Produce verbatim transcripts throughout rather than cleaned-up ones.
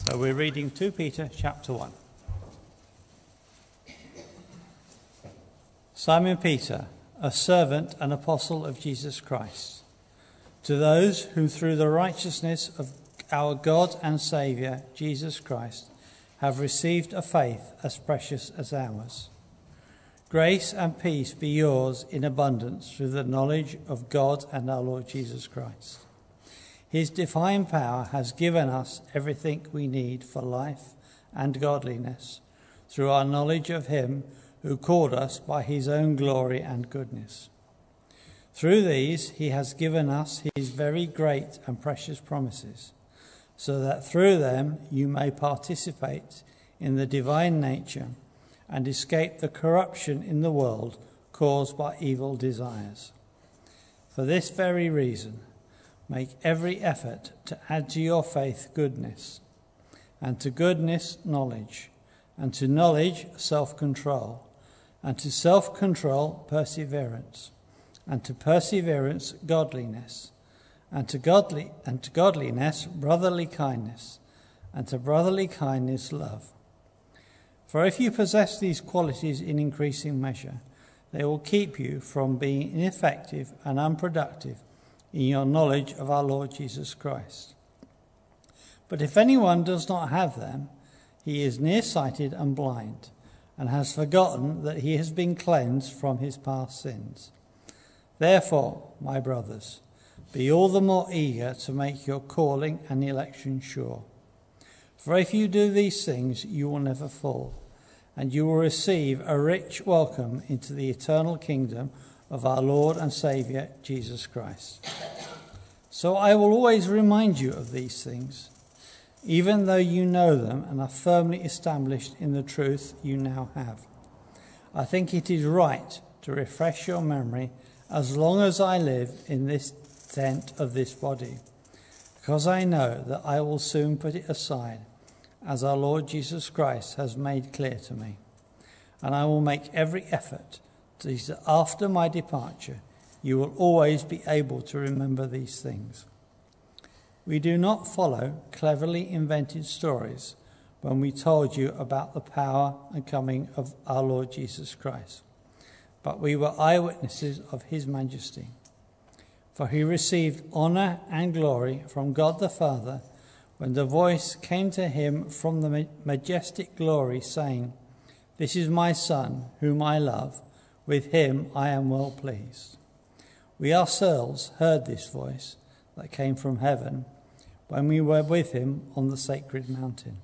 So we're reading Second Peter chapter one. Simon Peter, a servant and apostle of Jesus Christ, to those who through the righteousness of our God and Saviour, Jesus Christ, have received a faith as precious as ours. Grace and peace be yours in abundance through the knowledge of God and our Lord Jesus Christ. His divine power has given us everything we need for life and godliness through our knowledge of him who called us by his own glory and goodness. Through these he has given us his very great and precious promises, so that through them you may participate in the divine nature and escape the corruption in the world caused by evil desires. For this very reason, make every effort to add to your faith goodness, and to goodness knowledge, and to knowledge self-control, and to self-control perseverance, and to perseverance godliness, and to godly and to godliness brotherly kindness, and to brotherly kindness love. For if you possess these qualities in increasing measure, they will keep you from being ineffective and unproductive in your knowledge of our Lord Jesus Christ. But if anyone does not have them, he is nearsighted and blind, and has forgotten that he has been cleansed from his past sins. Therefore, my brothers, be all the more eager to make your calling and election sure. For if you do these things, you will never fall, and you will receive a rich welcome into the eternal kingdom of our Lord and Saviour, Jesus Christ. So I will always remind you of these things, even though you know them and are firmly established in the truth you now have. I think it is right to refresh your memory as long as I live in this tent of this body, because I know that I will soon put it aside, as our Lord Jesus Christ has made clear to me. And I will make every effort so that after my departure, you will always be able to remember these things. We do not follow cleverly invented stories when we told you about the power and coming of our Lord Jesus Christ, but we were eyewitnesses of his majesty. For he received honour and glory from God the Father when the voice came to him from the majestic glory, saying, "This is my Son, whom I love. With him I am well pleased." We ourselves heard this voice that came from heaven when we were with him on the sacred mountain.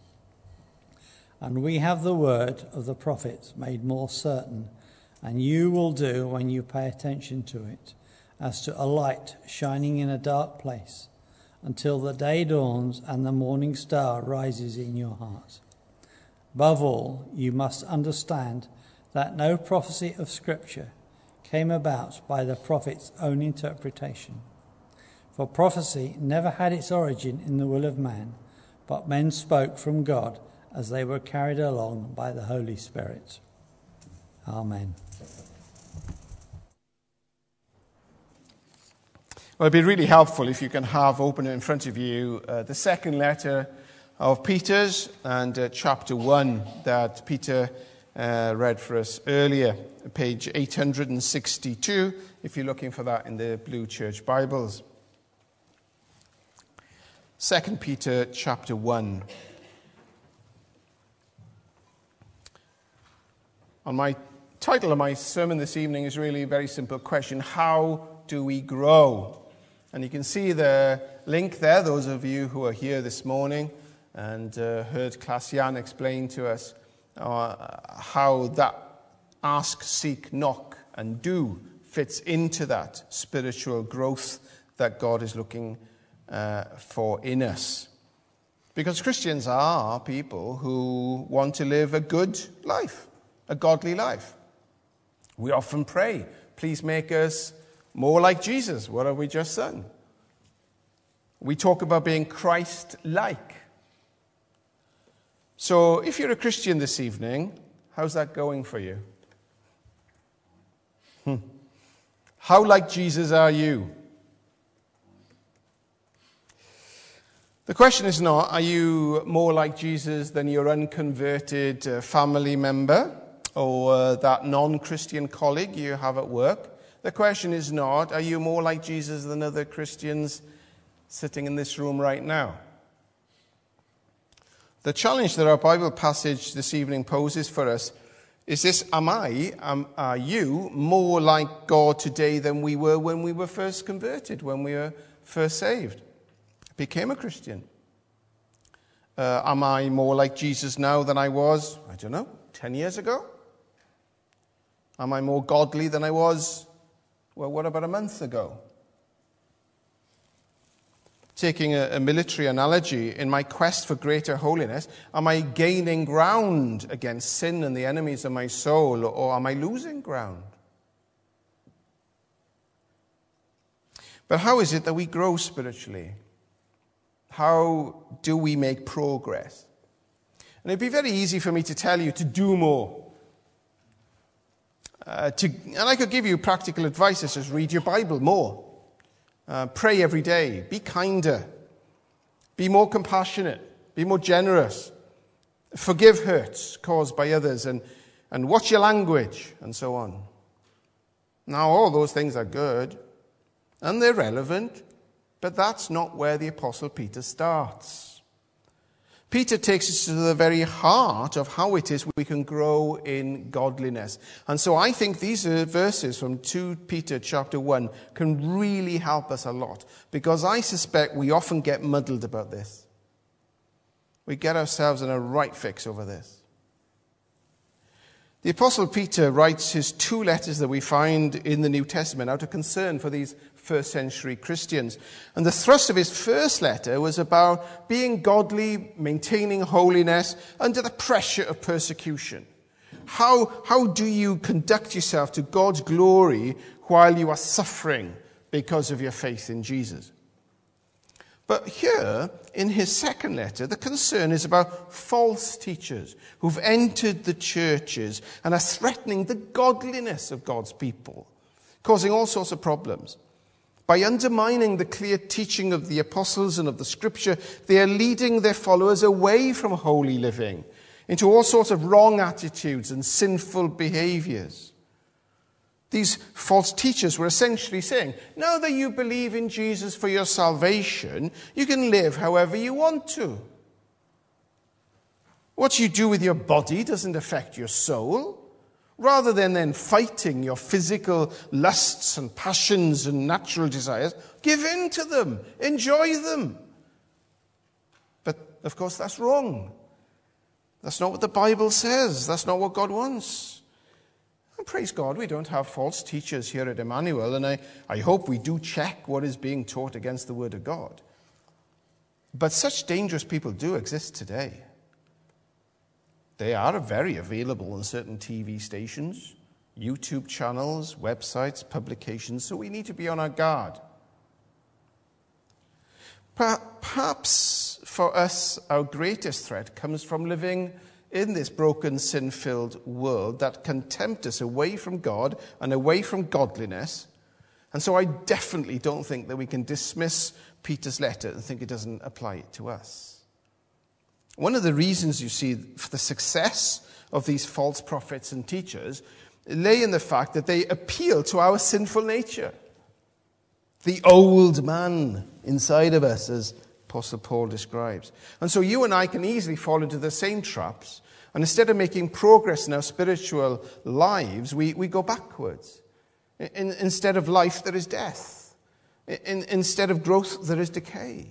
And we have the word of the prophets made more certain, and you will do when you pay attention to it, as to a light shining in a dark place, until the day dawns and the morning star rises in your heart. Above all, you must understand that no prophecy of Scripture came about by the prophet's own interpretation. For prophecy never had its origin in the will of man, but men spoke from God as they were carried along by the Holy Spirit. Amen. Well, it'd be really helpful if you can have open in front of you uh, the second letter of Peter's and uh, chapter one that Peter uh, read for us earlier, page eight hundred sixty-two, if you're looking for that in the Blue Church Bibles. Second Peter chapter one. And my title of my sermon this evening is really a very simple question: how do we grow? And you can see the link there, those of you who are here this morning and uh, heard Klaas-Jan explain to us uh, how that ask, seek, knock, and do fits into that spiritual growth that God is looking uh, for in us. Because Christians are people who want to live a good life, a godly life. We often pray, please make us more like Jesus. What have we just done? We talk about being Christ-like. So if you're a Christian this evening, how's that going for you? Hmm. How like Jesus are you? The question is not, are you more like Jesus than your unconverted uh, family member or uh, that non-Christian colleague you have at work? The question is not, are you more like Jesus than other Christians sitting in this room right now? The challenge that our Bible passage this evening poses for us is this: am I, am, are you more like God today than we were when we were first converted, when we were first saved, became a Christian? Uh, am I more like Jesus now than I was, I don't know, ten years ago? Am I more godly than I was, well, what about a month ago? Taking a, a military analogy, in my quest for greater holiness, am I gaining ground against sin and the enemies of my soul, or am I losing ground? But how is it that we grow spiritually? How do we make progress? And it'd be very easy for me to tell you to do more. Uh, to, and I could give you practical advice, such as read your Bible more. Uh, pray every day. Be kinder. Be more compassionate. Be more generous. Forgive hurts caused by others. And, and watch your language, and so on. Now, all those things are good. And they're relevant. But that's not where the Apostle Peter starts. Peter takes us to the very heart of how it is we can grow in godliness. And so I think these verses from Second Peter chapter one can really help us a lot, because I suspect we often get muddled about this. We get ourselves in a right fix over this. The Apostle Peter writes his two letters that we find in the New Testament out of concern for these first century Christians. And the thrust of his first letter was about being godly, maintaining holiness under the pressure of persecution. How, how do you conduct yourself to God's glory while you are suffering because of your faith in Jesus? But here, in his second letter, the concern is about false teachers who've entered the churches and are threatening the godliness of God's people, causing all sorts of problems. By undermining the clear teaching of the apostles and of the scripture, they are leading their followers away from holy living into all sorts of wrong attitudes and sinful behaviors. These false teachers were essentially saying, now that you believe in Jesus for your salvation, you can live however you want to. What you do with your body doesn't affect your soul. Rather than then fighting your physical lusts and passions and natural desires, give in to them, enjoy them. But, of course, that's wrong. That's not what the Bible says. That's not what God wants. And praise God, we don't have false teachers here at Emmanuel, and I, I hope we do check what is being taught against the Word of God. But such dangerous people do exist today. They are very available on certain T V stations, YouTube channels, websites, publications, so we need to be on our guard. Perhaps for us, our greatest threat comes from living in this broken, sin-filled world that can tempt us away from God and away from godliness. And so I definitely don't think that we can dismiss Peter's letter and think it doesn't apply to us. One of the reasons, you see, for the success of these false prophets and teachers lay in the fact that they appeal to our sinful nature. The old man inside of us, as Apostle Paul describes. And so you and I can easily fall into the same traps. And instead of making progress in our spiritual lives, we, we go backwards. In, instead of life, there is death. In, instead of growth, there is decay.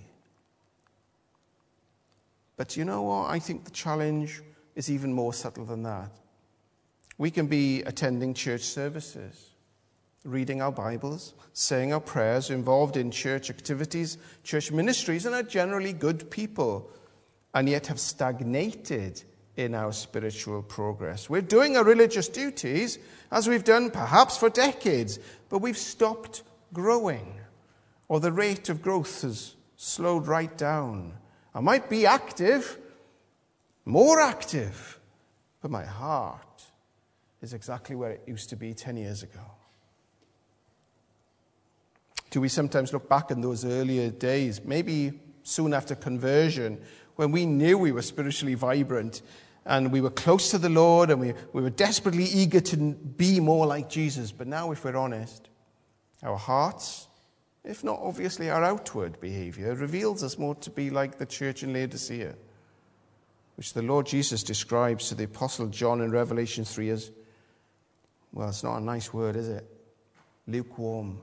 But you know what? I think the challenge is even more subtle than that. We can be attending church services, reading our Bibles, saying our prayers, involved in church activities, church ministries, and are generally good people, and yet have stagnated in our spiritual progress. We're doing our religious duties, as we've done perhaps for decades, but we've stopped growing, or the rate of growth has slowed right down. I might be active, more active, but my heart is exactly where it used to be ten years ago. Do we sometimes look back in those earlier days, maybe soon after conversion, when we knew we were spiritually vibrant and we were close to the Lord and we, we were desperately eager to be more like Jesus. But now, if we're honest, our hearts, if not obviously our outward behavior, reveals us more to be like the church in Laodicea, which the Lord Jesus describes to the Apostle John in Revelation three as, well, it's not a nice word, is it? Lukewarm.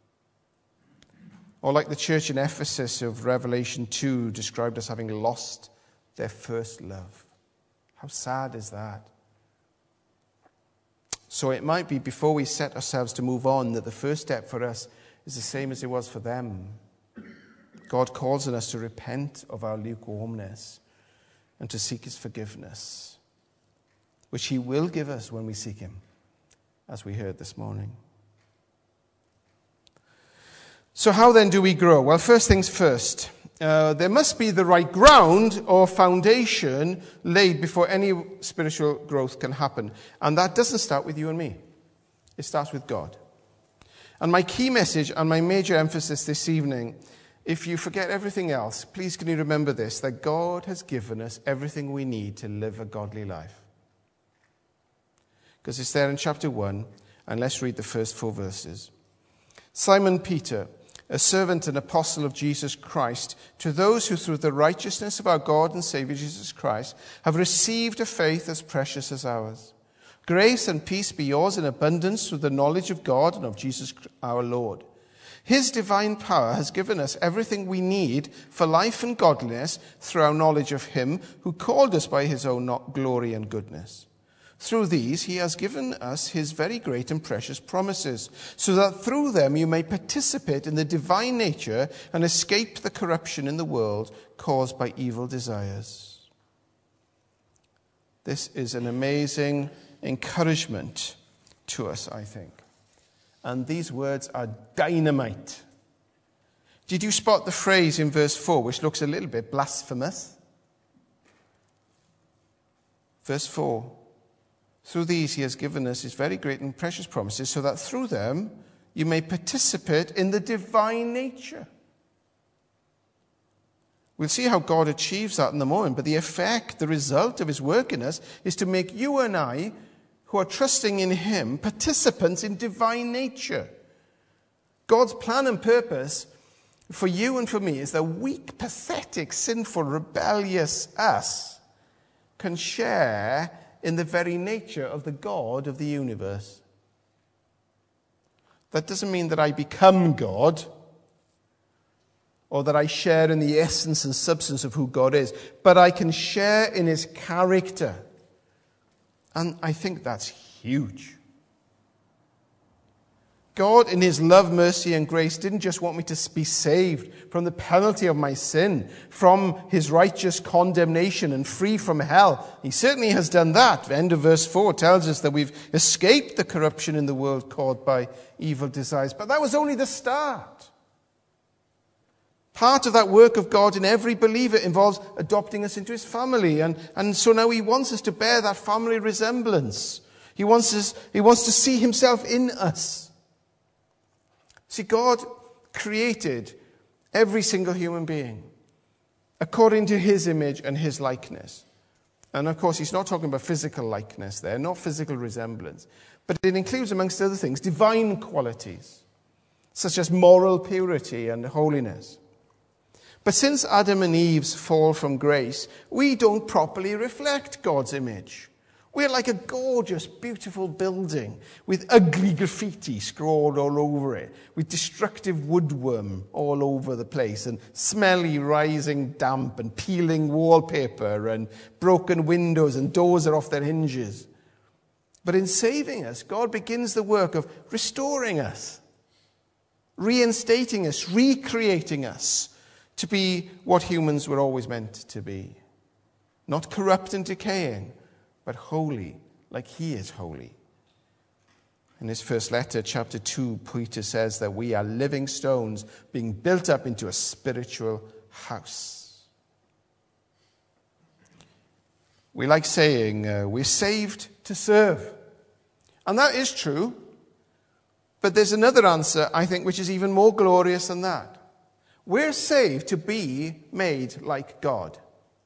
Or like the church in Ephesus of Revelation two, described as having lost their first love. How sad is that? So it might be, before we set ourselves to move on, that the first step for us is the same as it was for them. God calls on us to repent of our lukewarmness and to seek his forgiveness, which he will give us when we seek him, as we heard this morning. So how then do we grow? Well, first things first. Uh, there must be the right ground or foundation laid before any spiritual growth can happen. And that doesn't start with you and me. It starts with God. And my key message and my major emphasis this evening, if you forget everything else, please can you remember this, that God has given us everything we need to live a godly life. Because it's there in chapter one, and let's read the first four verses. Simon Peter, a servant and apostle of Jesus Christ, to those who through the righteousness of our God and Savior Jesus Christ have received a faith as precious as ours. Grace and peace be yours in abundance through the knowledge of God and of Jesus our Lord. His divine power has given us everything we need for life and godliness through our knowledge of him who called us by his own glory and goodness. Through these he has given us his very great and precious promises, so that through them you may participate in the divine nature and escape the corruption in the world caused by evil desires. This is an amazing encouragement to us, I think. And these words are dynamite. Did you spot the phrase in verse four, which looks a little bit blasphemous? Verse four. Through these he has given us his very great and precious promises, so that through them you may participate in the divine nature. We'll see how God achieves that in a moment, but the effect, the result of his work in us is to make you and I, who are trusting in him, participants in divine nature. God's plan and purpose for you and for me is that weak, pathetic, sinful, rebellious us can share in the very nature of the God of the universe. That doesn't mean that I become God or that I share in the essence and substance of who God is, but I can share in his character. And I think that's huge. God, in his love, mercy, and grace, didn't just want me to be saved from the penalty of my sin, from his righteous condemnation and free from hell. He certainly has done that. The end of verse four tells us that we've escaped the corruption in the world caused by evil desires. But that was only the start. Part of that work of God in every believer involves adopting us into his family. And, and so now he wants us to bear that family resemblance. He wants us, he wants to see himself in us. See, God created every single human being according to his image and his likeness. And of course, he's not talking about physical likeness there, not physical resemblance. But it includes, amongst other things, divine qualities, such as moral purity and holiness. But since Adam and Eve's fall from grace, we don't properly reflect God's image. We're like a gorgeous, beautiful building with ugly graffiti scrawled all over it, with destructive woodworm all over the place, and smelly rising damp, and peeling wallpaper, and broken windows, and doors are off their hinges. But in saving us, God begins the work of restoring us, reinstating us, recreating us to be what humans were always meant to be. Not corrupt and decaying, but holy, like he is holy. In his first letter, chapter two, Peter says that we are living stones being built up into a spiritual house. We like saying uh, we're saved to serve. And that is true. But there's another answer, I think, which is even more glorious than that. We're saved to be made like God.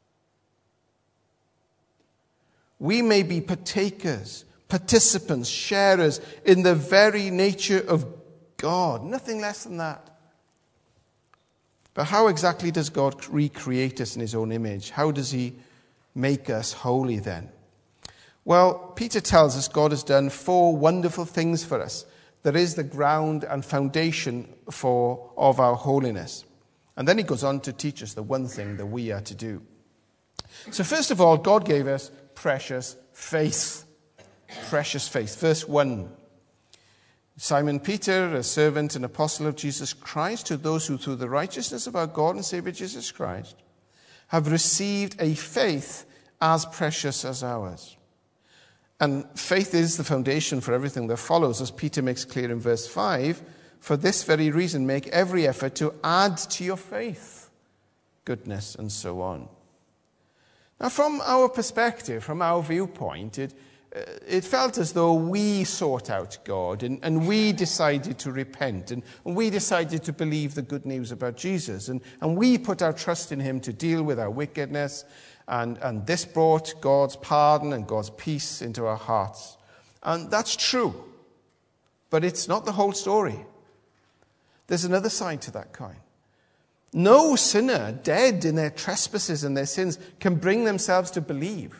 We may be partakers, participants, sharers in the very nature of God. Nothing less than that. But how exactly does God recreate us in his own image? How does he make us holy then? Well, Peter tells us God has done four wonderful things for us. That is the ground and foundation for of our holiness. And then he goes on to teach us the one thing that we are to do. So first of all, God gave us precious faith. Precious faith. Verse one. Simon Peter, a servant and apostle of Jesus Christ, to those who through the righteousness of our God and Savior Jesus Christ have received a faith as precious as ours. And faith is the foundation for everything that follows, as Peter makes clear in verse five. For this very reason, make every effort to add to your faith goodness, and so on. Now, from our perspective, from our viewpoint, it, uh, it felt as though we sought out God and, and we decided to repent and, and we decided to believe the good news about Jesus and, and we put our trust in him to deal with our wickedness. And, and this brought God's pardon and God's peace into our hearts. And that's true. But it's not the whole story. There's another side to that coin. No sinner dead in their trespasses and their sins can bring themselves to believe.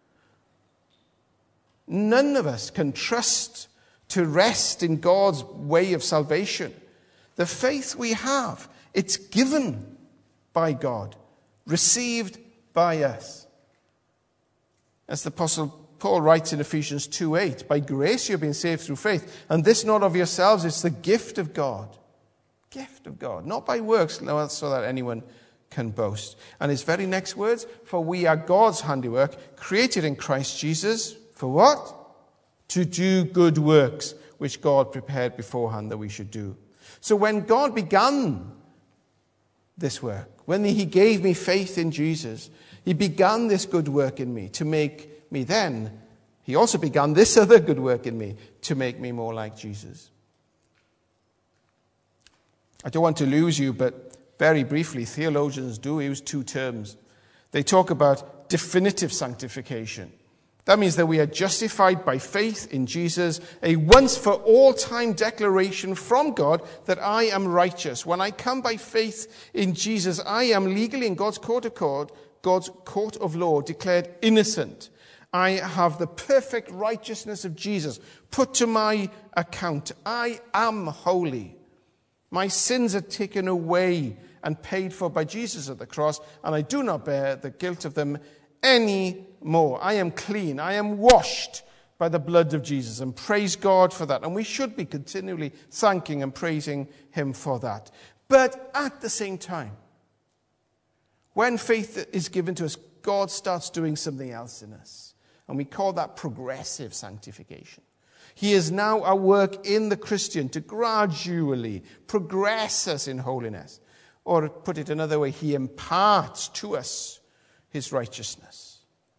None of us can trust to rest in God's way of salvation. The faith we have, it's given by God, received by us. As the Apostle Paul writes in Ephesians two eight, by grace you have been saved through faith, and this not of yourselves, it's the gift of God. Gift of God, not by works, so that anyone can boast. And his very next words, for we are God's handiwork, created in Christ Jesus, for what? To do good works, which God prepared beforehand that we should do. So when God began this work, when he gave me faith in Jesus, he began this good work in me to make me then. He also began this other good work in me to make me more like Jesus. I don't want to lose you, but very briefly, theologians do use two terms. They talk about definitive sanctification. That means that we are justified by faith in Jesus, a once-for-all-time declaration from God that I am righteous. When I come by faith in Jesus, I am legally in God's court of court, God's court of law, declared innocent. I have the perfect righteousness of Jesus put to my account. I am holy. My sins are taken away and paid for by Jesus at the cross, and I do not bear the guilt of them any more. I am clean. I am washed by the blood of Jesus, and praise God for that. And we should be continually thanking and praising him for that. But at the same time, when faith is given to us, God starts doing something else in us. And we call that progressive sanctification. He is now at work in the Christian to gradually progress us in holiness. Or put it another way, he imparts to us his righteousness.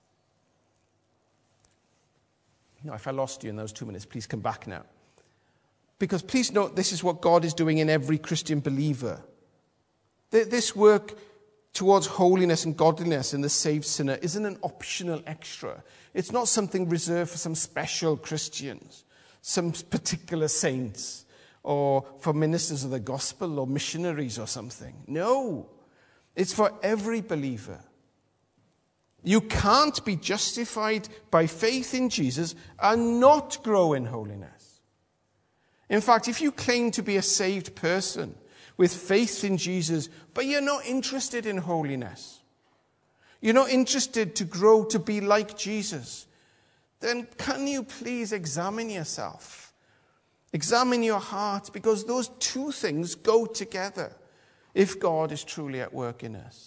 Now, if I lost you in those two minutes, please come back now. Because please note, this is what God is doing in every Christian believer. This work towards holiness and godliness in the saved sinner isn't an optional extra. It's not something reserved for some special Christians, some particular saints, or for ministers of the gospel or missionaries or something. No, it's for every believer. You can't be justified by faith in Jesus and not grow in holiness. In fact, if you claim to be a saved person with faith in Jesus, but you're not interested in holiness, you're not interested to grow to be like Jesus, then can you please examine yourself? Examine your heart, because those two things go together if God is truly at work in us.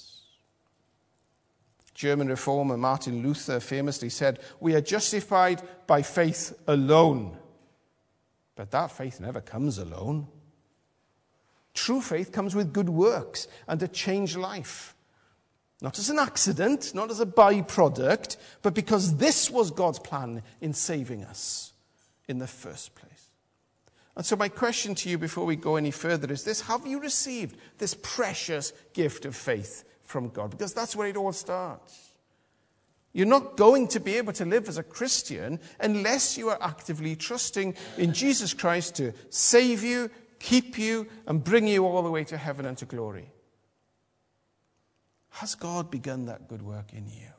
German reformer Martin Luther famously said, "We are justified by faith alone." But that faith never comes alone. True faith comes with good works and a changed life. Not as an accident, not as a byproduct, but because this was God's plan in saving us in the first place. And so my question to you before we go any further is this: have you received this precious gift of faith from God? Because that's where it all starts. You're not going to be able to live as a Christian unless you are actively trusting in Jesus Christ to save you, keep you, and bring you all the way to heaven and to glory. Has God begun that good work in you?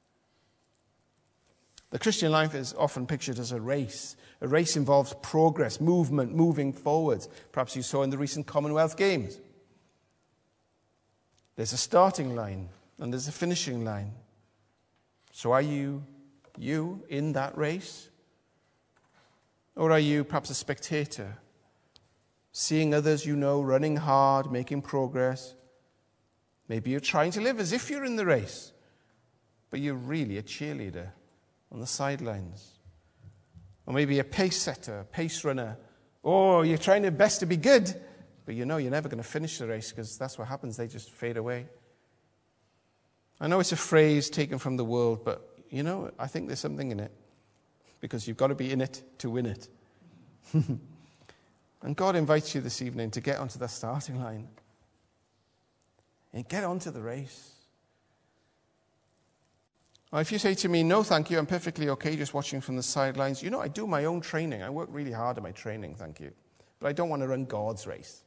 The Christian life is often pictured as a race. A race involves progress, movement, moving forwards. Perhaps you saw in the recent Commonwealth Games. There's a starting line and there's a finishing line. So are you, you in that race? Or are you perhaps a spectator, seeing others you know running hard, making progress? Maybe you're trying to live as if you're in the race, but you're really a cheerleader on the sidelines. Or maybe a pace setter, pace runner. Or you're trying your best to be good, but you know you're never going to finish the race because that's what happens. They just fade away. I know it's a phrase taken from the world, but you know, I think there's something in it. Because you've got to be in it to win it. And God invites you this evening to get onto the starting line. And get onto the race. Or if you say to me, no, thank you, I'm perfectly okay just watching from the sidelines. You know, I do my own training. I work really hard at my training, thank you. But I don't want to run God's race.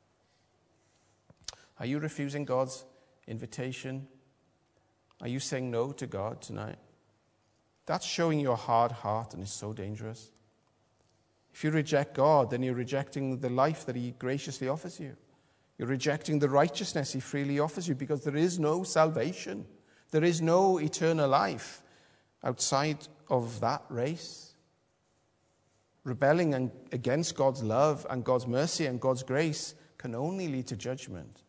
Are you refusing God's invitation? Are you saying no to God tonight? That's showing your hard heart, and it's so dangerous. If you reject God, then you're rejecting the life that He graciously offers you. You're rejecting the righteousness He freely offers you, because there is no salvation. There is no eternal life outside of that race. Rebelling against God's love and God's mercy and God's grace can only lead to judgment.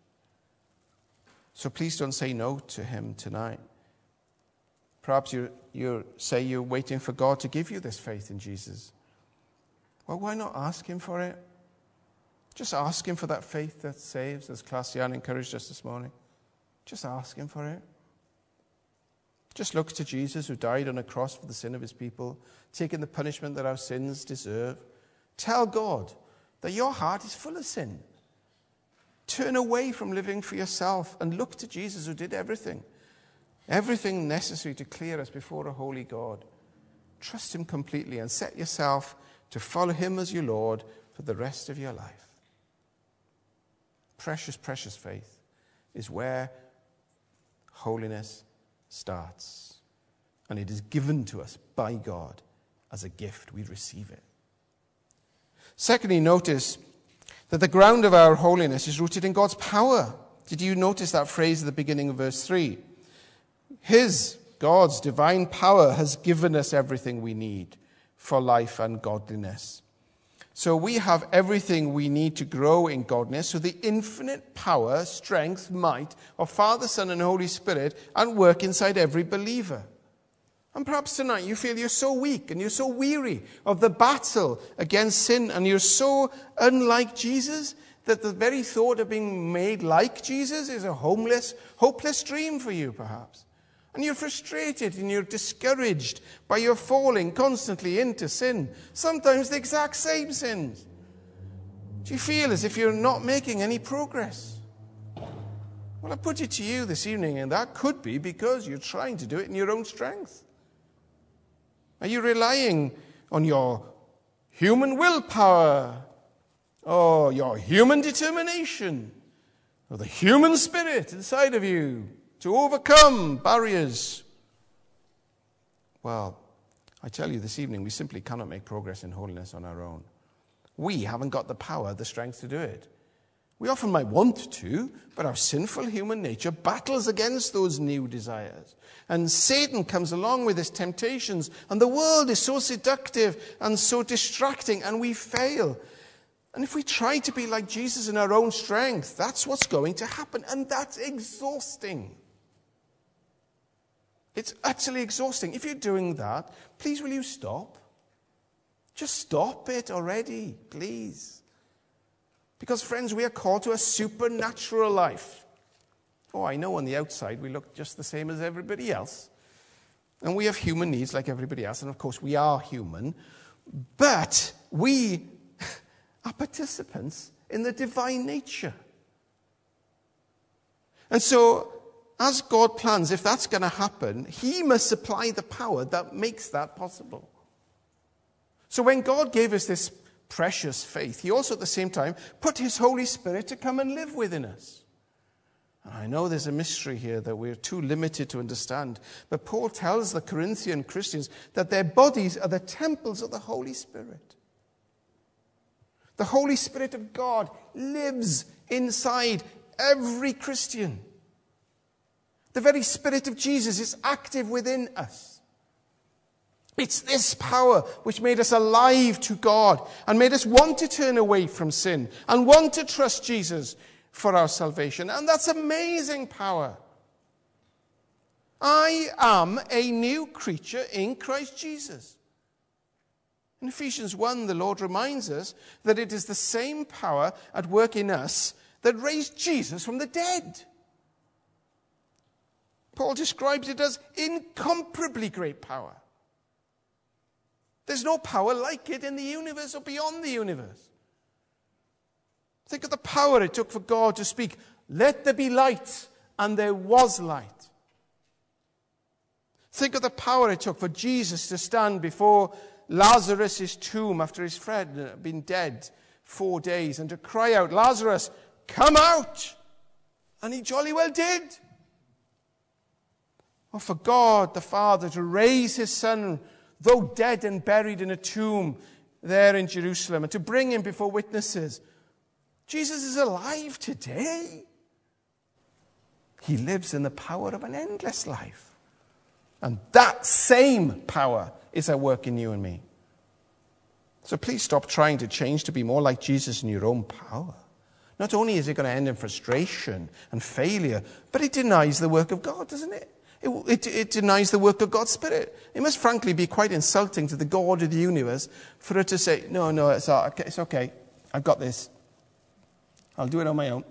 So please don't say no to Him tonight. Perhaps you you say you're waiting for God to give you this faith in Jesus. Well, why not ask Him for it? Just ask Him for that faith that saves, as Classian encouraged us this morning. Just ask Him for it. Just look to Jesus, who died on a cross for the sin of His people, taking the punishment that our sins deserve. Tell God that your heart is full of sin. Turn away from living for yourself and look to Jesus, who did everything. Everything necessary to clear us before a holy God. Trust Him completely and set yourself to follow Him as your Lord for the rest of your life. Precious, precious faith is where holiness starts. And it is given to us by God as a gift. We receive it. Secondly, notice that the ground of our holiness is rooted in God's power. Did you notice that phrase at the beginning of verse three? His, God's divine power has given us everything we need for life and godliness. So we have everything we need to grow in godliness, so the infinite power, strength, might of Father, Son, and Holy Spirit and work inside every believer. And perhaps tonight you feel you're so weak and you're so weary of the battle against sin, and you're so unlike Jesus that the very thought of being made like Jesus is a homeless, hopeless dream for you, perhaps. And you're frustrated and you're discouraged by your falling constantly into sin. Sometimes the exact same sins. Do you feel as if you're not making any progress? Well, I put it to you this evening, and that could be because you're trying to do it in your own strength. Are you relying on your human willpower, or your human determination, or the human spirit inside of you to overcome barriers? Well, I tell you this evening, we simply cannot make progress in holiness on our own. We haven't got the power, the strength to do it. We often might want to, but our sinful human nature battles against those new desires. And Satan comes along with his temptations, and the world is so seductive and so distracting, and we fail. And if we try to be like Jesus in our own strength, that's what's going to happen, and that's exhausting. It's utterly exhausting. If you're doing that, please will you stop? Just stop it already, please. Because, friends, we are called to a supernatural life. Oh, I know on the outside we look just the same as everybody else. And we have human needs like everybody else. And, of course, we are human. But we are participants in the divine nature. And so, as God plans, if that's going to happen, he must supply the power that makes that possible. So when God gave us this precious faith, he also at the same time put his Holy Spirit to come and live within us. And I know there's a mystery here that we're too limited to understand, but Paul tells the Corinthian Christians that their bodies are the temples of the Holy Spirit. The Holy Spirit of God lives inside every Christian. The very Spirit of Jesus is active within us. It's this power which made us alive to God and made us want to turn away from sin and want to trust Jesus for our salvation. And that's amazing power. I am a new creature in Christ Jesus. In Ephesians one, the Lord reminds us that it is the same power at work in us that raised Jesus from the dead. Paul describes it as incomparably great power. There's no power like it in the universe or beyond the universe. Think of the power it took for God to speak, "Let there be light," and there was light. Think of the power it took for Jesus to stand before Lazarus' tomb after his friend had been dead four days and to cry out, "Lazarus, come out!" And he jolly well did. Or for God the Father to raise his Son, though dead and buried in a tomb there in Jerusalem, and to bring him before witnesses. Jesus is alive today. He lives in the power of an endless life. And that same power is at work in you and me. So please stop trying to change to be more like Jesus in your own power. Not only is it going to end in frustration and failure, but it denies the work of God, doesn't it? It, it, it denies the work of God's Spirit. It must frankly be quite insulting to the God of the universe for it to say, no, no, it's okay, it's okay. I've got this. I'll do it on my own.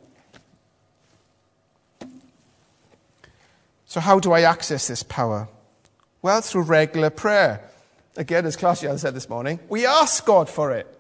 So how do I access this power? Well, through regular prayer. Again, as Claudia said this morning, we ask God for it.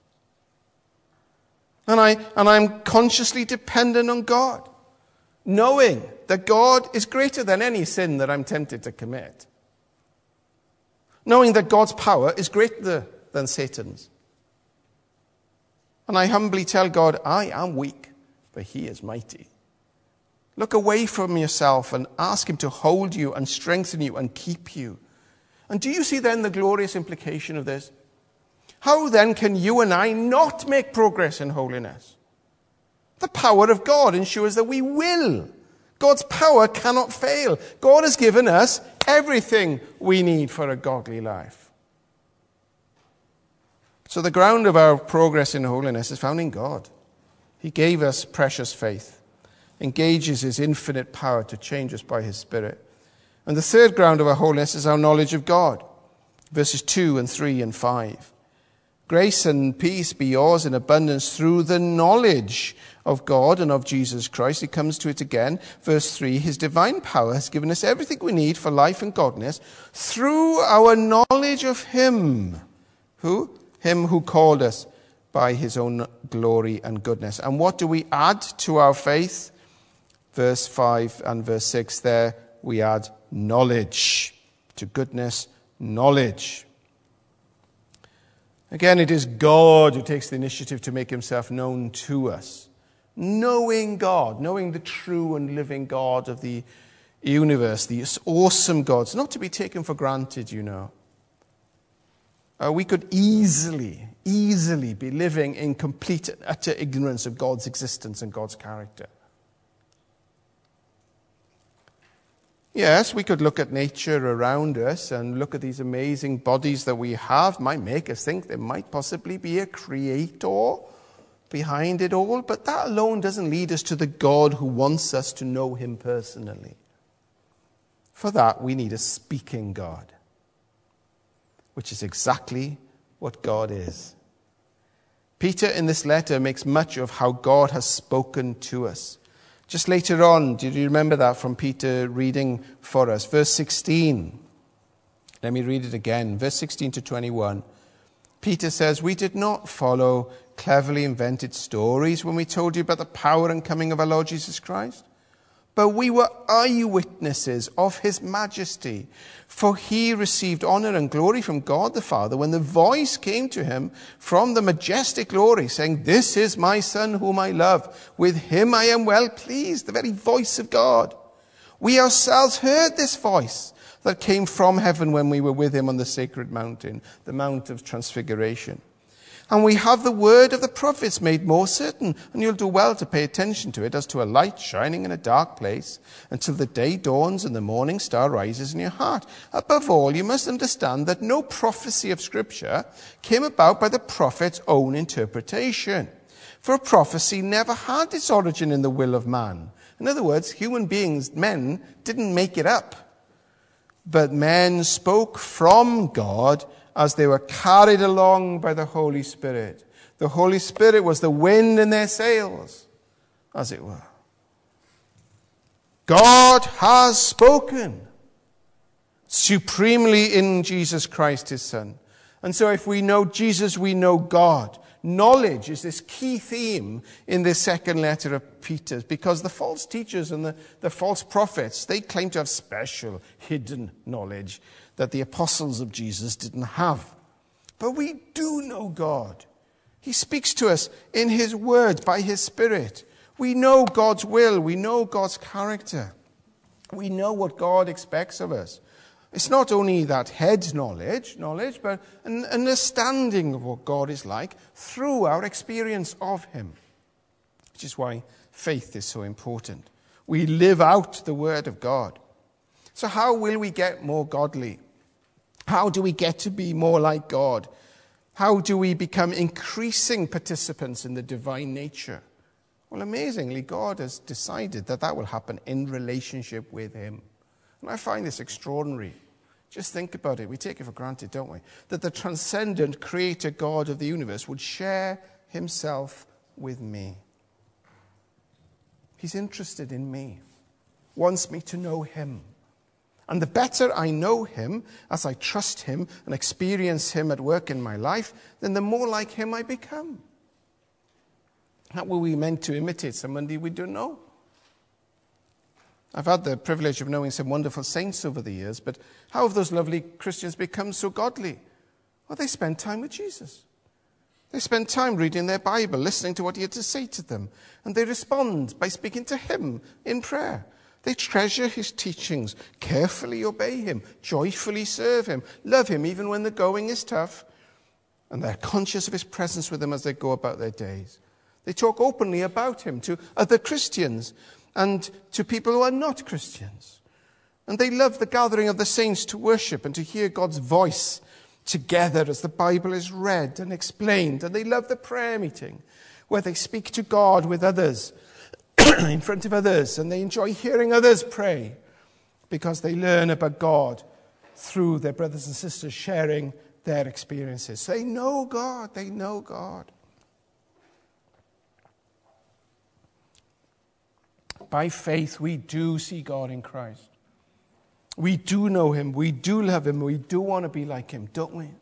And, I, and I'm consciously dependent on God, knowing that God is greater than any sin that I'm tempted to commit. Knowing that God's power is greater than Satan's. And I humbly tell God, I am weak, but he is mighty. Look away from yourself and ask him to hold you and strengthen you and keep you. And do you see then the glorious implication of this? How then can you and I not make progress in holiness? The power of God ensures that we will. God's power cannot fail. God has given us everything we need for a godly life. So the ground of our progress in holiness is found in God. He gave us precious faith, engages his infinite power to change us by his Spirit. And the third ground of our holiness is our knowledge of God. Verses two and three and five. Grace and peace be yours in abundance through the knowledge of God and of Jesus Christ. He comes to it again. Verse three, his divine power has given us everything we need for life and godliness through our knowledge of him. Who? Him who called us by his own glory and goodness. And what do we add to our faith? Verse five and verse six there, we add knowledge. To goodness, knowledge. Again, it is God who takes the initiative to make himself known to us. Knowing God, knowing the true and living God of the universe, the awesome God. It's not to be taken for granted, you know. Uh, we could easily, easily be living in complete and utter ignorance of God's existence and God's character. Yes, we could look at nature around us and look at these amazing bodies that we have. Might make us think there might possibly be a creator behind it all, but that alone doesn't lead us to the God who wants us to know him personally. For that, we need a speaking God, which is exactly what God is. Peter in this letter makes much of how God has spoken to us. Just later on, did you remember that from Peter reading for us? Verse sixteen. Let me read it again. Verse sixteen to twenty-one. Peter says, we did not follow cleverly invented stories when we told you about the power and coming of our Lord Jesus Christ? But we were eyewitnesses of his majesty, for he received honor and glory from God the Father when the voice came to him from the majestic glory, saying, "This is my Son whom I love. With him I am well pleased," the very voice of God. We ourselves heard this voice that came from heaven when we were with him on the sacred mountain, the Mount of Transfiguration. And we have the word of the prophets made more certain, and you'll do well to pay attention to it as to a light shining in a dark place until the day dawns and the morning star rises in your heart. Above all, you must understand that no prophecy of Scripture came about by the prophet's own interpretation. For a prophecy never had its origin in the will of man. In other words, human beings, men, didn't make it up. But men spoke from God as they were carried along by the Holy Spirit. The Holy Spirit was the wind in their sails, as it were. God has spoken supremely in Jesus Christ, his Son. And so if we know Jesus, we know God. Knowledge is this key theme in this second letter of Peter's, because the false teachers and the, the false prophets, they claim to have special hidden knowledge that the apostles of Jesus didn't have. But we do know God. He speaks to us in his word by his Spirit. We know God's will. We know God's character. We know what God expects of us. It's not only that head knowledge, knowledge, but an understanding of what God is like through our experience of him. Which is why faith is so important. We live out the word of God. So how will we get more godly? How do we get to be more like God? How do we become increasing participants in the divine nature? Well, amazingly, God has decided that that will happen in relationship with him. And I find this extraordinary. Just think about it. We take it for granted, don't we? That the transcendent creator God of the universe would share himself with me. He's interested in me, wants me to know him. And the better I know him, as I trust him and experience him at work in my life, then the more like him I become. How were we meant to imitate somebody we don't know? I've had the privilege of knowing some wonderful saints over the years, but how have those lovely Christians become so godly? Well, they spend time with Jesus. They spend time reading their Bible, listening to what he had to say to them, and they respond by speaking to him in prayer. They treasure his teachings, carefully obey him, joyfully serve him, love him even when the going is tough, and they're conscious of his presence with them as they go about their days. They talk openly about him to other Christians and to people who are not Christians. And they love the gathering of the saints to worship and to hear God's voice together as the Bible is read and explained. And they love the prayer meeting where they speak to God with others, in front of others, and they enjoy hearing others pray because they learn about God through their brothers and sisters sharing their experiences. So they know God. They know God. By faith, we do see God in Christ. We do know him. We do love him. We do want to be like him, don't we?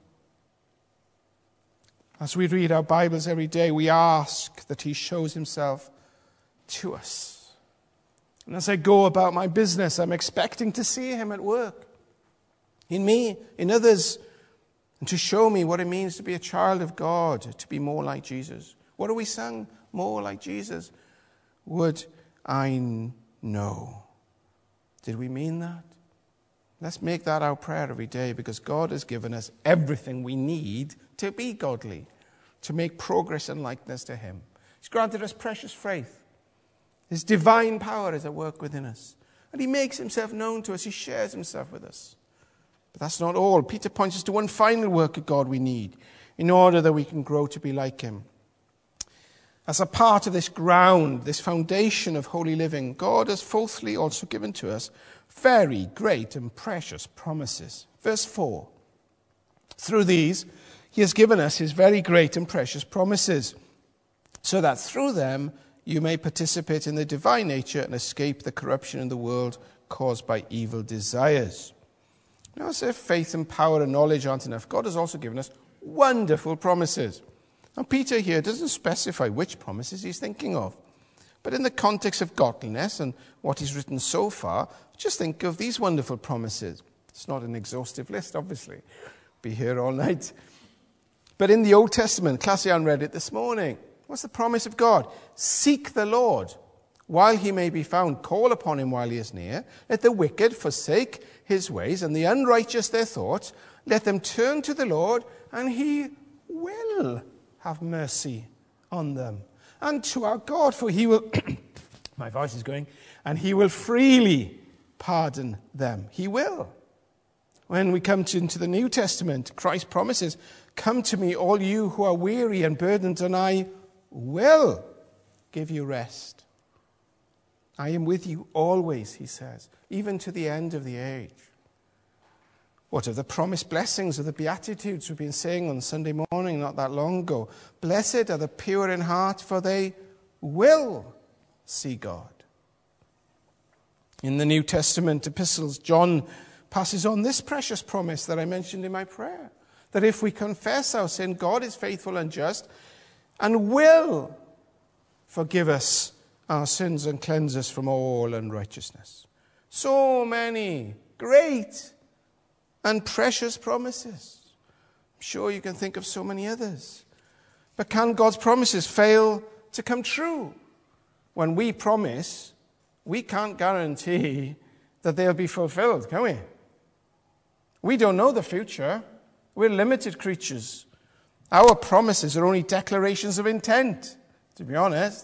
As we read our Bibles every day, we ask that he shows himself to us. And as I go about my business, I'm expecting to see him at work. In me, in others, and to show me what it means to be a child of God, to be more like Jesus. What do we sing? More like Jesus. Would I know. Did we mean that? Let's make that our prayer every day, because God has given us everything we need to be godly, to make progress in likeness to him. He's granted us precious faith. His divine power is at work within us. And he makes himself known to us. He shares himself with us. But that's not all. Peter points us to one final work of God we need in order that we can grow to be like him. As a part of this ground, this foundation of holy living, God has fourthly also given to us very great and precious promises. Verse four. Through these, he has given us his very great and precious promises, so that through them you may participate in the divine nature and escape the corruption in the world caused by evil desires. Now, as if faith and power and knowledge aren't enough, God has also given us wonderful promises. Now, Peter here doesn't specify which promises he's thinking of. But in the context of godliness and what he's written so far, just think of these wonderful promises. It's not an exhaustive list, obviously. Be here all night. But in the Old Testament, Classian read it this morning. What's the promise of God? Seek the Lord while he may be found. Call upon him while he is near. Let the wicked forsake his ways and the unrighteous their thoughts. Let them turn to the Lord, and he will have mercy on them. And to our God, for he will, my voice is going, and he will freely pardon them. He will. When we come to, into the New Testament, Christ promises, come to me, all you who are weary and burdened, and I will give you rest. I am with you always, he says, even to the end of the age. What of the promised blessings of the Beatitudes we've been saying on Sunday morning not that long ago? Blessed are the pure in heart, for they will see God. In the New Testament epistles, John passes on this precious promise that I mentioned in my prayer, that if we confess our sin, God is faithful and just and will forgive us our sins and cleanse us from all unrighteousness. So many great and precious promises. I'm sure you can think of so many others. But can God's promises fail to come true? When we promise, we can't guarantee that they'll be fulfilled, can we? We don't know the future. We're limited creatures. Our promises are only declarations of intent, to be honest.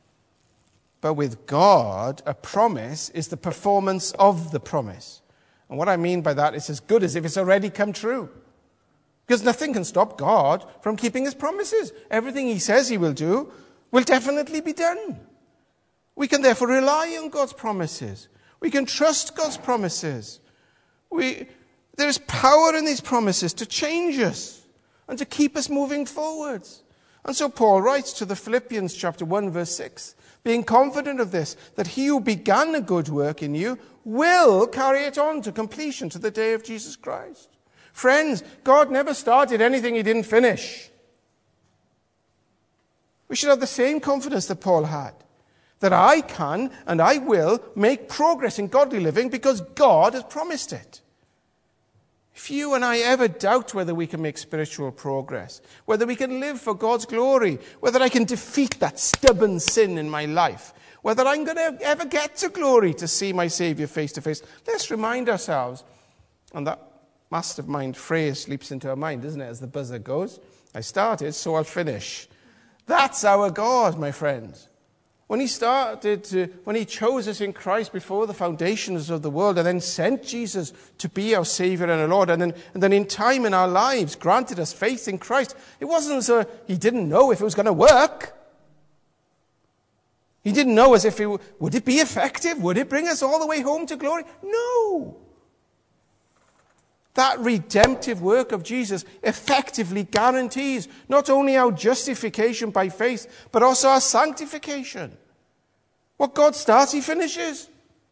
But with God, a promise is the performance of the promise. And what I mean by that is as good as if it's already come true. Because nothing can stop God from keeping his promises. Everything he says he will do will definitely be done. We can therefore rely on God's promises. We can trust God's promises. We, there is power in these promises to change us and to keep us moving forwards. And so Paul writes to the Philippians chapter one verse six, being confident of this, that he who began a good work in you will carry it on to completion to the day of Jesus Christ. Friends, God never started anything he didn't finish. We should have the same confidence that Paul had, that I can and I will make progress in godly living because God has promised it. If you and I ever doubt whether we can make spiritual progress, whether we can live for God's glory, whether I can defeat that stubborn sin in my life, whether I'm going to ever get to glory to see my Savior face to face, let's remind ourselves, and that mastermind phrase leaps into our mind, doesn't it, as the buzzer goes? I started, so I'll finish. That's our God, my friends. When he started, to, when he chose us in Christ before the foundations of the world and then sent Jesus to be our Savior and our Lord, and then, and then in time in our lives granted us faith in Christ, it wasn't as though he didn't know if it was going to work. He didn't know as if it would it be effective? Would it bring us all the way home to glory? No. That redemptive work of Jesus effectively guarantees not only our justification by faith, but also our sanctification. What God starts, he finishes.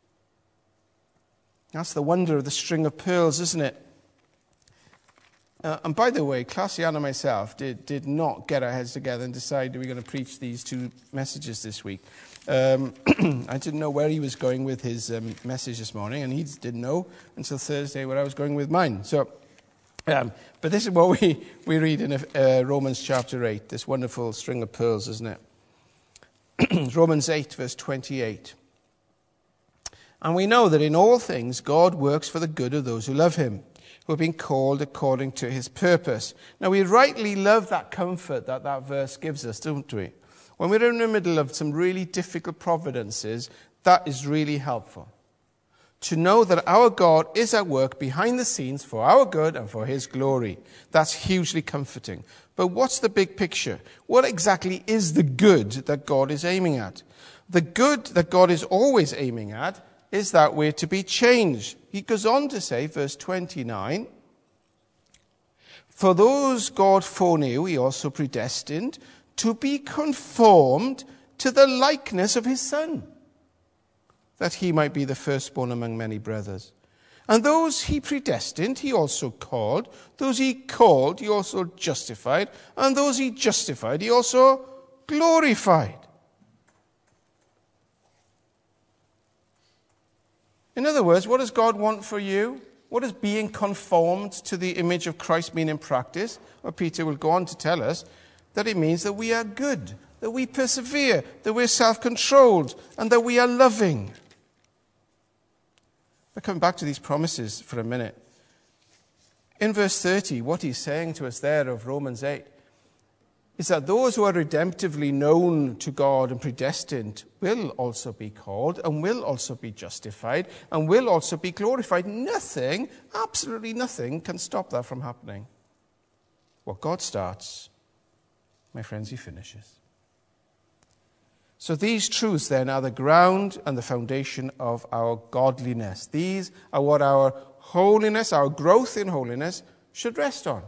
That's the wonder of the string of pearls, isn't it? Uh, and by the way, Classian and myself did, did not get our heads together and decide we're going to preach these two messages this week. Um, I didn't know where he was going with his um, message this morning, and he didn't know until Thursday where I was going with mine. So, um, but this is what we, we read in uh, Romans chapter eight, this wonderful string of pearls, isn't it? Romans eight, verse twenty-eight. And we know that in all things God works for the good of those who love him, who have been called according to his purpose. Now, we rightly love that comfort that that verse gives us, don't we? When we're in the middle of some really difficult providences, that is really helpful. To know that our God is at work behind the scenes for our good and for his glory. That's hugely comforting. But what's the big picture? What exactly is the good that God is aiming at? The good that God is always aiming at is that we're to be changed. He goes on to say, verse twenty-nine, for those God foreknew, he also predestined to be conformed to the likeness of his Son, that he might be the firstborn among many brothers. And those he predestined, he also called. Those he called, he also justified. And those he justified, he also glorified. In other words, what does God want for you? What does being conformed to the image of Christ mean in practice? Well, Peter will go on to tell us that it means that we are good, that we persevere, that we're self-controlled, and that we are loving. But coming back to these promises for a minute. In verse thirty, what he's saying to us there of Romans eight is that those who are redemptively known to God and predestined will also be called and will also be justified and will also be glorified. Nothing, absolutely nothing, can stop that from happening. What God starts, my friends, he finishes. So these truths then are the ground and the foundation of our godliness. These are what our holiness, our growth in holiness, should rest on.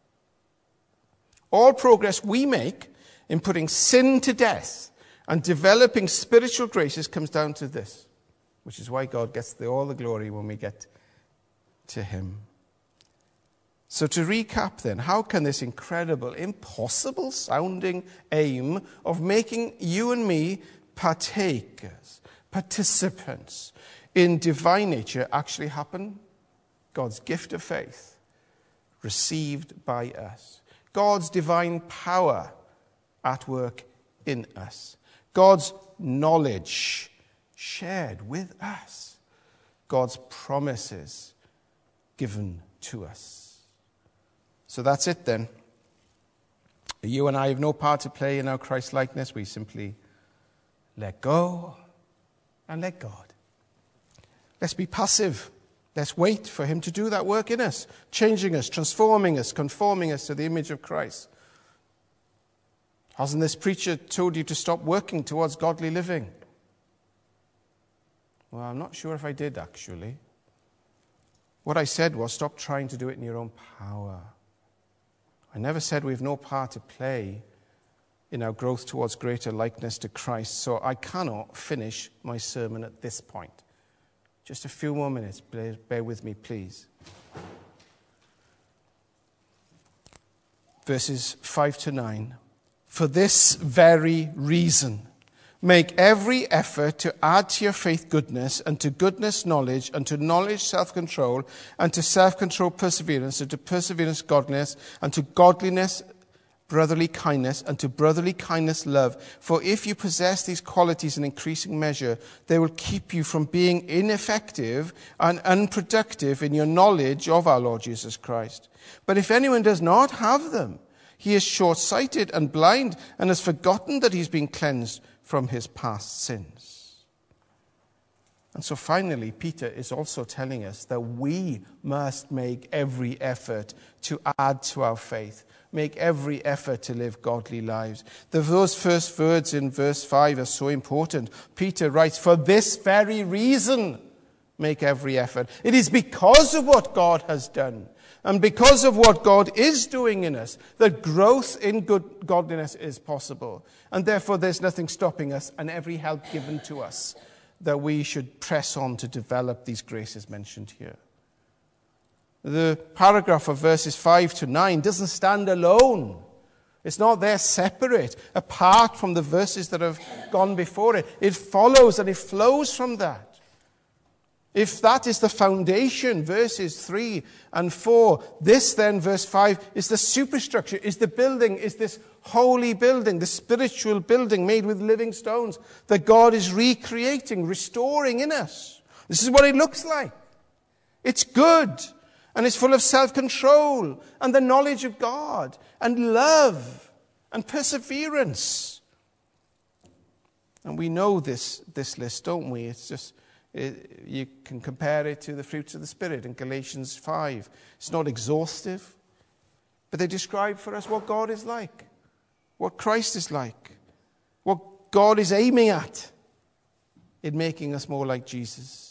All progress we make in putting sin to death and developing spiritual graces comes down to this, which is why God gets the, all the glory when we get to him. So to recap then, how can this incredible, impossible sounding aim of making you and me partakers, participants in divine nature actually happen? God's gift of faith received by us. God's divine power at work in us. God's knowledge shared with us. God's promises given to us. So that's it then. You and I have no part to play in our Christ-likeness. We simply let go and let God. Let's be passive. Let's wait for him to do that work in us, changing us, transforming us, conforming us to the image of Christ. Hasn't this preacher told you to stop working towards godly living? Well, I'm not sure if I did, actually. What I said was stop trying to do it in your own power. I never said we have no part to play in our growth towards greater likeness to Christ, so I cannot finish my sermon at this point. Just a few more minutes. Bear with me, please. Verses five to nine. For this very reason, make every effort to add to your faith goodness, and to goodness knowledge, and to knowledge self-control, and to self-control perseverance, and to perseverance godliness, and to godliness brotherly kindness, and to brotherly kindness love. For if you possess these qualities in increasing measure, they will keep you from being ineffective and unproductive in your knowledge of our Lord Jesus Christ. But if anyone does not have them, he is short-sighted and blind, and has forgotten that he's been cleansed from his past sins. And so finally, Peter is also telling us that we must make every effort to add to our faith. Make every effort to live godly lives. The, those first words in verse five are so important. Peter writes, for this very reason, make every effort. It is because of what God has done and because of what God is doing in us that growth in good godliness is possible. And therefore there's nothing stopping us and every help given to us that we should press on to develop these graces mentioned here. The paragraph of verses five to nine doesn't stand alone. It's not there separate, apart from the verses that have gone before it. It follows and it flows from that. If that is the foundation, verses three and four, this then, verse five, is the superstructure, is the building, is this holy building, the spiritual building made with living stones that God is recreating, restoring in us. This is what it looks like. It's good. And it's full of self-control and the knowledge of God and love and perseverance. And we know this, this list, don't we? It's just, it, you can compare it to the fruits of the Spirit in Galatians five. It's not exhaustive, but they describe for us what God is like, what Christ is like, what God is aiming at in making us more like Jesus.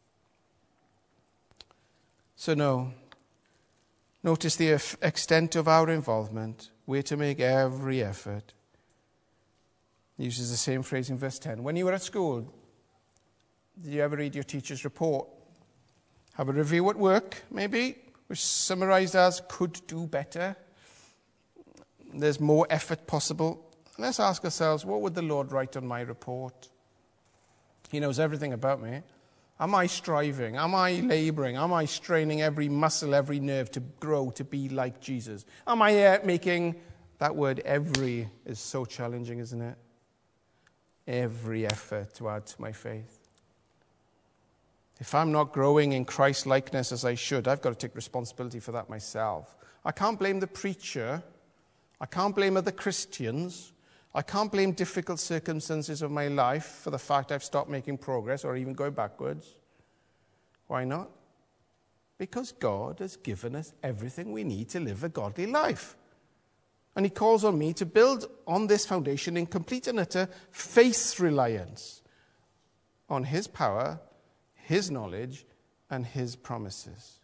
So no, notice the extent of our involvement. We're to make every effort. He uses the same phrase in verse ten. When you were at school, did you ever read your teacher's report? have a review at work, maybe, which summarized as could do better. There's more effort possible. Let's ask ourselves, what would the Lord write on my report? He knows everything about me. Am I striving? Am I laboring? Am I straining every muscle, every nerve to grow, to be like Jesus? Am I uh, making, that word every is so challenging, isn't it? Every effort to add to my faith. If I'm not growing in Christ-likeness as I should, I've got to take responsibility for that myself. I can't blame the preacher. I can't blame other Christians. I can't blame difficult circumstances of my life for the fact I've stopped making progress or even going backwards. Why not? Because God has given us everything we need to live a godly life. And he calls on me to build on this foundation in complete and utter faith reliance on his power, his knowledge, and his promises.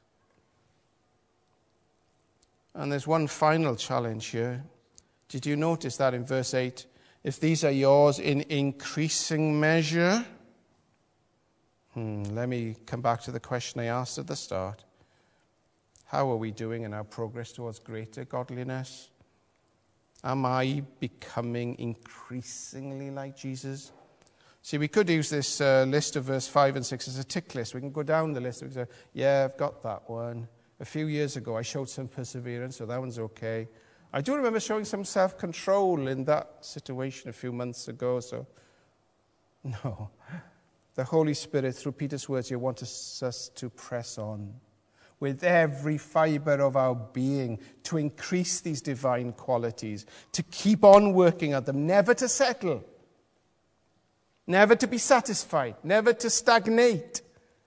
And there's one final challenge here. Did you notice that in verse eight? If these are yours in increasing measure. Hmm, let me come back to the question I asked at the start. How are we doing in our progress towards greater godliness? Am I becoming increasingly like Jesus? See, we could use this uh, list of verse five and six as a tick list. We can go down the list and say, yeah, I've got that one. A few years ago, I showed some perseverance, so that one's okay. I do remember showing some self-control in that situation a few months ago, so no. The Holy Spirit, through Peter's words here, wants us to press on with every fiber of our being to increase these divine qualities, to keep on working at them, never to settle, never to be satisfied, never to stagnate.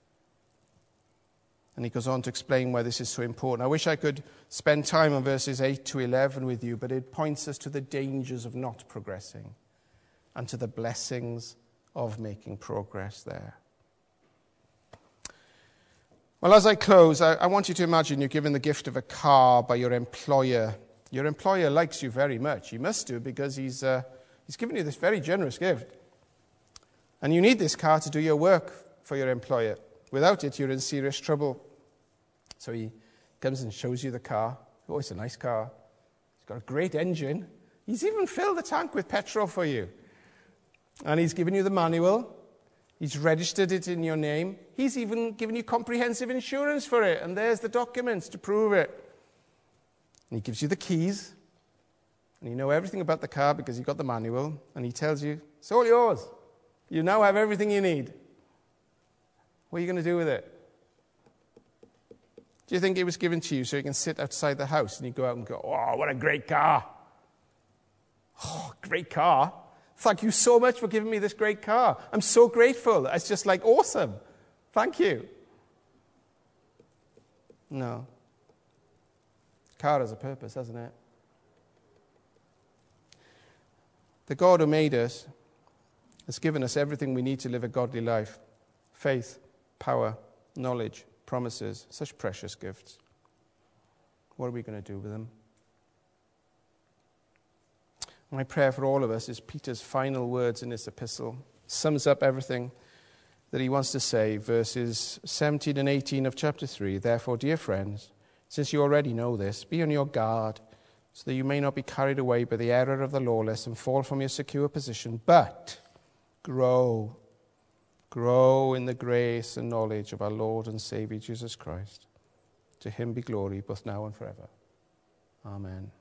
And he goes on to explain why this is so important. I wish I could spend time on verses eight to eleven with you, but it points us to the dangers of not progressing and to the blessings of making progress there. Well, as I close, I, I want you to imagine you're given the gift of a car by your employer. Your employer likes you very much. He must do, because he's, uh, he's given you this very generous gift. And you need this car to do your work for your employer. Without it, you're in serious trouble. So he comes and shows you the car. Oh, it's a nice car. It's got a great engine. He's even filled the tank with petrol for you. And he's given you the manual. He's registered it in your name. He's even given you comprehensive insurance for it. And there's the documents to prove it. And he gives you the keys. And you know everything about the car because you got the manual. And he tells you, it's all yours. You now have everything you need. What are you going to do with it? Do you think it was given to you so you can sit outside the house and you go out and go, oh, what a great car. Oh, great car. Thank you so much for giving me this great car. I'm so grateful. It's just like awesome. Thank you. No. Car has a purpose, hasn't it? The God who made us has given us everything we need to live a godly life. Faith, power, knowledge, promises, such precious gifts. What are we going to do with them? My prayer for all of us is Peter's final words in this epistle. Sums up everything that he wants to say. Verses seventeen and eighteen of chapter three. Therefore, dear friends, since you already know this, be on your guard, so that you may not be carried away by the error of the lawless and fall from your secure position, but grow. Grow in the grace and knowledge of our Lord and Savior Jesus Christ. To him be glory both now and forever. Amen.